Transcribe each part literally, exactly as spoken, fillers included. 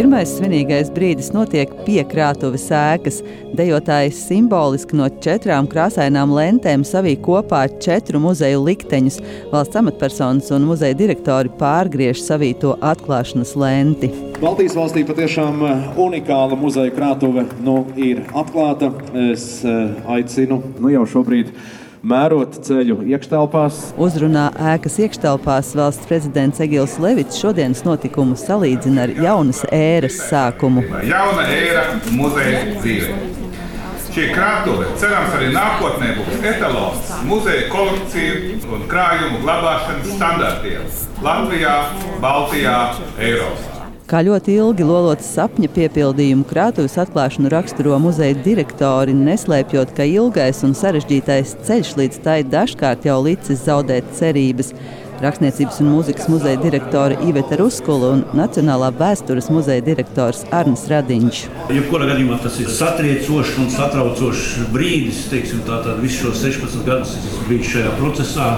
Pirmais svinīgais brīdis notiek pie krātuves ēkas. Dejotājs simboliski no četrām krāsainām lentēm savī kopā četru muzeju likteņus. Valsts amatpersonas un muzeja direktori pārgriež savīto atklāšanas lenti. Baltijas valstī patiešām unikāla muzeja krātuve nu, ir atklāta. Es aicinu nu, jau šobrīd mērot ceļu iekštelpās. Uzrunā ēkas iekštelpās valsts prezidents Egils Levits šodienas notikumu salīdzina ar jaunas ēras sākumu. Jauna ēra muzeja dzīvē. Šī krātuve, cerams, arī nākotnē būs etalons muzeja kolekciju un krājumu glabāšanas standartiem Latvijā, Baltijā, Eiropā. Kā ļoti ilgi lolotas sapņa piepildījumu krātuves atklāšanu raksturo muzeja direktori, neslēpjot, ka ilgais un sarežģītais ceļš līdz tai dažkārt jau licis zaudēt cerības. Rakstniecības un mūzikas muzeja direktore Iveta Ruskula un Nacionālā vēstures muzeja direktors Arnis Radiņš. Jebkurā gadījumā tas ir satriecošs un satraucošs brīdis, teiksim, tātad visu šos sešpadsmit gadus esmu bijis šajā procesā.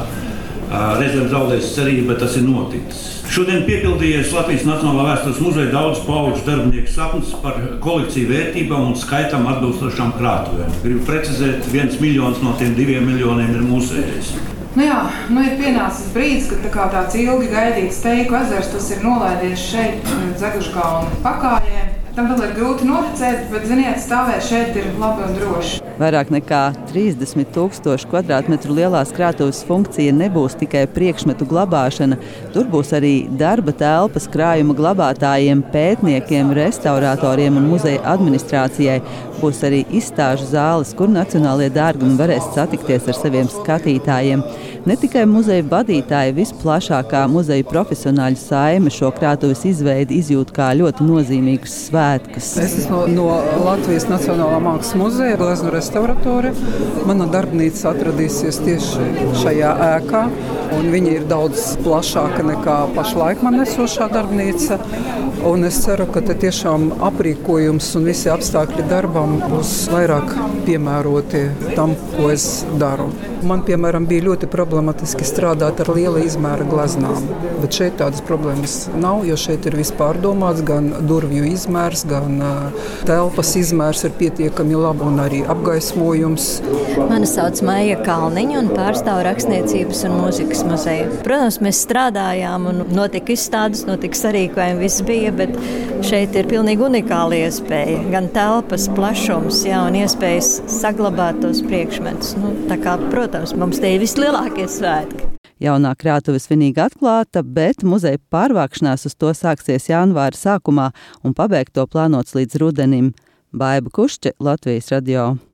Reizēm zaudējis cerību, bet tas ir noticis. Šodien piepildījies Latvijas Nacionālā vēstures muzeja daudz paudžu darbinieku sapnis par kolekciju vērtībām un skaitam atbilstošām krātuvēm. Gribu precizēt, viens miljons no tiem diviem miljoniem ir mūsējais. Nu jā, nu ir pienācis brīdis, kad tā kā tāds ilgi gaidīts Teiku ezers, tas ir nolaidies šeit Zegužkalna pakājē. Tam vēl ir grūti noticēt, bet, ziniet, stāvēt šeit ir labi un droši. Vairāk nekā trīsdesmit tūkstoši kvadrātmetru lielās krātuves funkcija nebūs tikai priekšmetu glabāšana. Tur būs arī darba telpas krājuma glabātājiem, pētniekiem, restauratoriem un muzeja administrācijai. Būs arī izstāžu zāles, kur nacionālie dārgumi varēs satikties ar saviem skatītājiem. Ne tikai muzeja vadītāji, visplašākā muzeja profesionāļu saime šo krātuves izveidi izjūt kā ļoti nozīmīgus svētkus. Es esmu no Latvijas Nacionālā mākslas muzeja, gleznu restauratore. Mana darbnīca atradīsies tieši šajā ēkā, un viņa ir daudz plašāka nekā pašlaik man esošā darbnīca. Un es ceru, ka te tiešām aprīkojums un visi apstākļi darbam būs vairāk piemēroti tam, ko es daru. Man, piemēram, bija ļoti problematiski strādāt ar liela izmēra gleznām, bet šeit tādas problēmas nav, jo šeit ir viss pārdomāts, gan durvju izmērs, gan uh, telpas izmērs ir pietiekami labi un arī apgaismojums. Mani sauc Maija Kalniņa un pārstāv Rakstniecības un mūzikas muzeju. Protams, mēs strādājām un notika izstādes, notika sarīkojumi, viss bija, bet šeit ir pilnīgi unikāla iespēja. Gan telpas plašums, jā, un iespējas saglabāt tos priekšmetus. Nu, tā kā, protams, mums te ir vislielākie svētki. Jaunā krātuve svinīgi atklāta, bet muzeja pārvākšanās uz to sāksies janvāra sākumā un pabeigt to plānots līdz rudenim. Baiba Kušķe, Latvijas radio.